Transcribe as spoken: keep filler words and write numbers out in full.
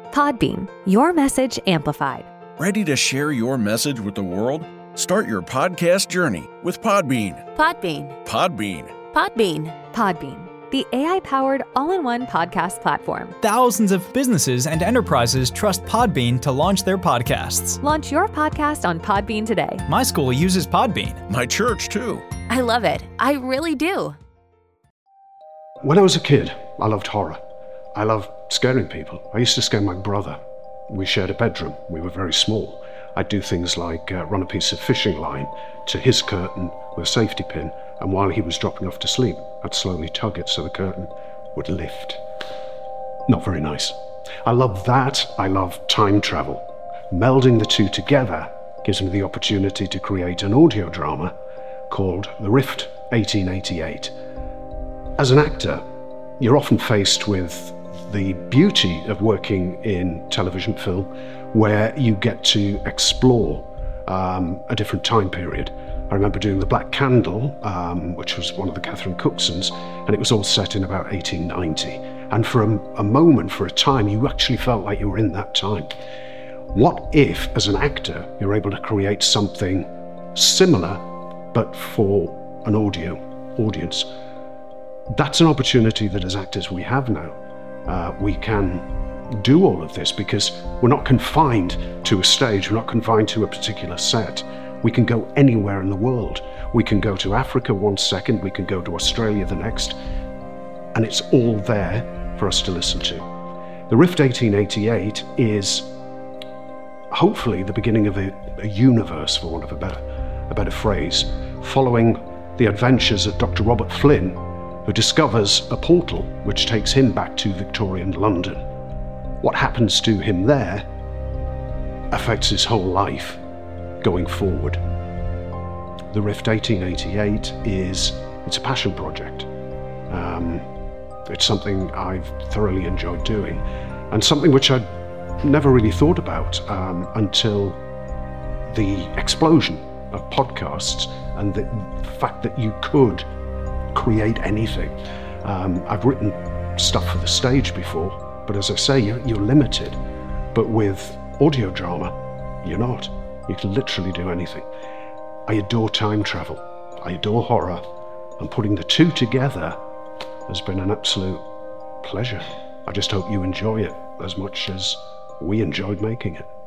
Podbean, your message amplified. Ready to share your message with the world? Start your podcast journey with Podbean. Podbean. Podbean. Podbean. Podbean, the A I-powered all-in-one podcast platform. Thousands of businesses and enterprises trust Podbean to launch their podcasts. Launch your podcast on Podbean today. My school uses Podbean. My church, too. I love it. I really do. When I was a kid, I loved horror. I loved scaring people. I used to scare my brother. We shared a bedroom. We were very small. I'd do things like uh, run a piece of fishing line to his curtain with a safety pin, and while he was dropping off to sleep, I'd slowly tug it so the curtain would lift. Not very nice. I love that. I love time travel. Melding the two together gives me the opportunity to create an audio drama called The Rift eighteen eighty-eight. As an actor, you're often faced with the beauty of working in television film where you get to explore um, a different time period. I remember doing The Black Candle, um, which was one of the Catherine Cooksons, and it was all set in about eighteen ninety. And for a, a moment, for a time, you actually felt like you were in that time. What if, as an actor, you're able to create something similar, but for an audio audience? That's an opportunity that as actors we have now. Uh, we can do all of this because we're not confined to a stage, we're not confined to a particular set. We can go anywhere in the world. We can go to Africa one second, we can go to Australia the next, and it's all there for us to listen to. The Rift eighteen eighty-eight is hopefully the beginning of a, a universe, for want of a better, a better phrase, following the adventures of Doctor Robert Flynn, who discovers a portal which takes him back to Victorian London. What happens to him there affects his whole life going forward. The Rift eighteen eighty-eight is, it's a passion project. Um, it's something I've thoroughly enjoyed doing, and something which I'd never really thought about um, until the explosion of podcasts and the fact that you could create anything. Um, I've written stuff for the stage before, but as I say, you're, you're limited. But with audio drama, you're not. You can literally do anything. I adore time travel. I adore horror, and putting the two together has been an absolute pleasure. I just hope you enjoy it as much as we enjoyed making it.